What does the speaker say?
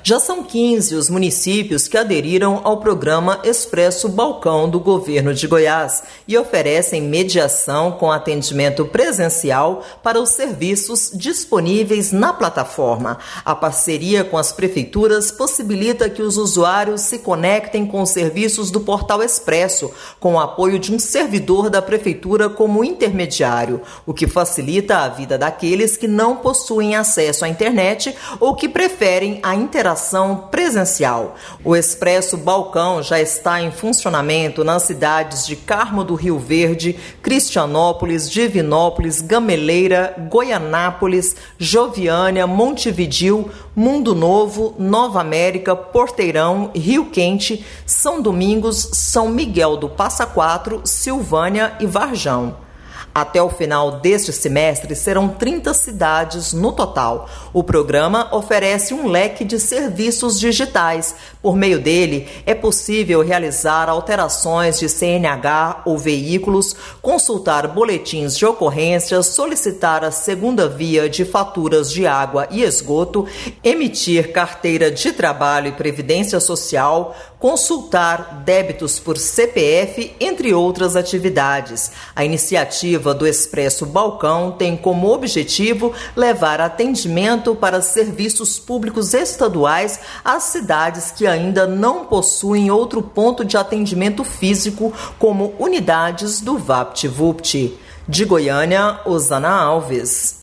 Já são 15 os municípios que aderiram ao programa Expresso Balcão do governo de Goiás e oferecem mediação com atendimento presencial para os serviços disponíveis na plataforma. A parceria com as prefeituras possibilita que os usuários se conectem com os serviços do Portal Expresso, com o apoio de um servidor da prefeitura como intermediário, o que facilita a vida daqueles que não possuem acesso à internet ou que preferem a interação presencial. O Expresso Balcão já está em funcionamento nas cidades de Carmo do Rio Verde, Cristianópolis, Divinópolis, Gameleira, Goianápolis, Joviânia, Montevidéu, Mundo Novo, Nova América, Porteirão, Rio Quente, São Domingos, São Miguel do Passa Quatro, Silvânia e Varjão. Até o final deste semestre, serão 30 cidades no total. O programa oferece um leque de serviços digitais. Por meio dele, é possível realizar alterações de CNH ou veículos, consultar boletins de ocorrências, solicitar a segunda via de faturas de água e esgoto, emitir carteira de trabalho e previdência social, consultar débitos por CPF, entre outras atividades. A iniciativa do Expresso Balcão tem como objetivo levar atendimento para serviços públicos estaduais às cidades que ainda não possuem outro ponto de atendimento físico, como unidades do VaptVupt. De Goiânia, Osana Alves.